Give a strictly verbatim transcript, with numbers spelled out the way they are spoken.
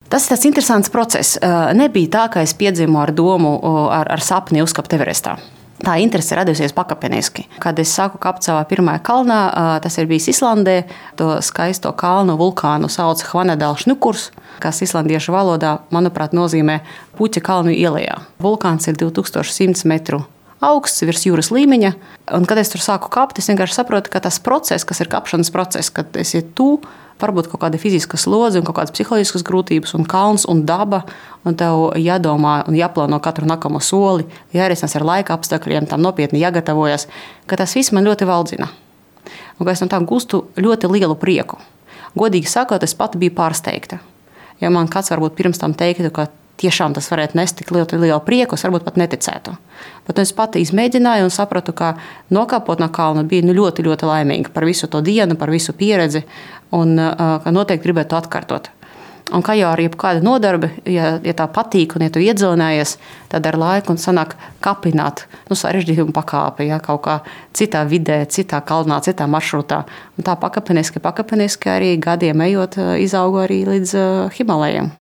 Tas ir tāds interesants process. Nebija tā, ka es piedzimu ar domu, ar, ar sapni uzkapt Everestā. Tā interese radusies pakāpeniski. Kad es sāku kāpt savā pirmajā kalnā, tas ir bijis Islandē, to skaisto kalnu vulkānu sauc Hvanedalshnukurs, kas islandiešu valodā, manuprāt, nozīmē puķa kalnu ielejā. Vulkāns ir divi tūkstoši simts metru augsts, virs jūras līmeņa. Un, kad es tur sāku kāpt, es vienkārši saprotu, ka tas process, kas ir kāpšanas process, kad esi tu, varbūt kaut kāda fiziska slodze un kaut kādas psiholoģiskas grūtības un kalns un daba, un tev jādomā un jāplāno katru nākamo soli, jārisinās ar laika apstākļiem, tam nopietni jāgatavojas, ka tas viss man ļoti valdzina. Un ka es no tā gūstu ļoti lielu prieku. Godīgi sakot, es pati biju pārsteigta. Ja man kāds varbūt pirms tam teiktu, ka tiešām tas varētu nest tik ļoti lielu prieku, es varbūt pat neticētu. Bet es pati izmēģināju un sapratu, ka nokāpot no kalna bija nu, ļoti, ļoti laimīga par visu to dienu, par visu pieredzi un ka noteikti gribētu to atkārtot. Un kā jau ar jebkādu nodarbi, ja, ja tā patīk un ja tu iedzonējies, tad ar laiku un sanāk kapināt nu, sarežģījumu pakāpi, ja, kaut kā citā vidē, citā kalnā, citā maršrutā. Un tā pakāpeniski, pakāpeniski arī gadiem ejot izaugu arī līdz Himalajiem.